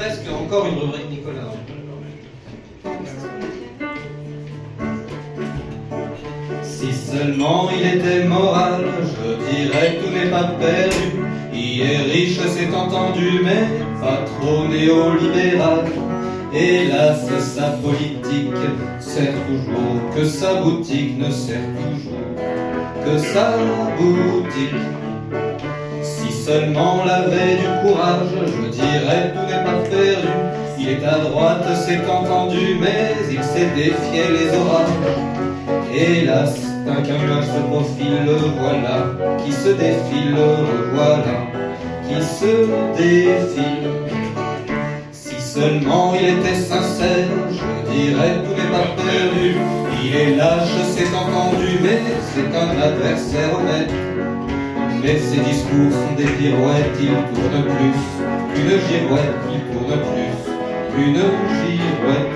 presque encore une rubrique Nicolas. Si seulement il était moral, je dirais tout n'est pas perdu. Il est riche, c'est entendu, mais pas trop néolibéral. Hélas, sa politique sert toujours que sa boutique ne sert toujours que sa boutique. Si seulement l'avait du courage, je dirais tout n'est pas perdu. Il est à droite, c'est entendu, mais il sait défier les orages. Hélas, d'un nuage se profile, le voilà, qui se défile, le voilà, qui se défile. Si seulement il était sincère, je dirais tout n'est pas perdu. Il est lâche, c'est entendu, mais c'est un adversaire honnête. Mais ses discours sont des pirouettes, il tourne plus qu'une girouette, il tourne plus qu'une girouette.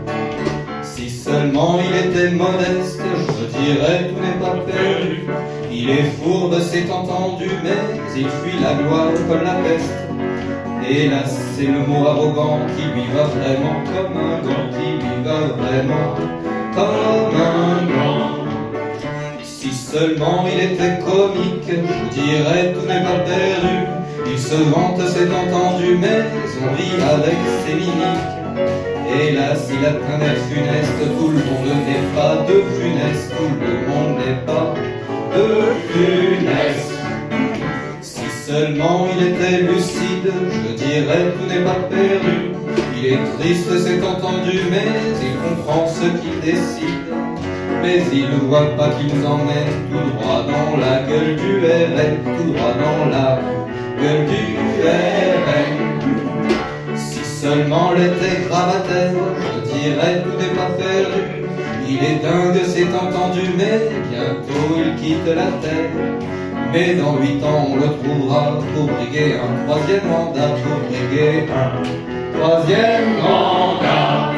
Si seulement il était modeste, je dirais tout n'est pas perdu. Il est fourbe, c'est entendu, mais il fuit la gloire comme la peste. Hélas, c'est le mot arrogant qui lui va vraiment comme un gant, qui lui va vraiment comme un gant. Si seulement il était comique, je dirais tout n'est pas perdu. Il se vante, c'est entendu, mais on rit avec ses mimiques. Hélas, il a un air funeste, tout le monde n'est pas de funeste, tout le monde n'est pas de funeste. Si seulement il était lucide, je dirais tout n'est pas perdu. Il est triste, c'est entendu, mais il comprend ce qu'il décide. Mais il ne voit pas qu'il nous emmène tout droit dans la gueule du RN, tout droit dans la gueule du RN. Si seulement l'était gravataire, je dirais tout n'est pas perdu. Il est dingue, c'est entendu, mais bientôt il quitte la terre. Mais dans 8 ans on le trouvera pour briguer un troisième mandat, pour briguer un troisième mandat.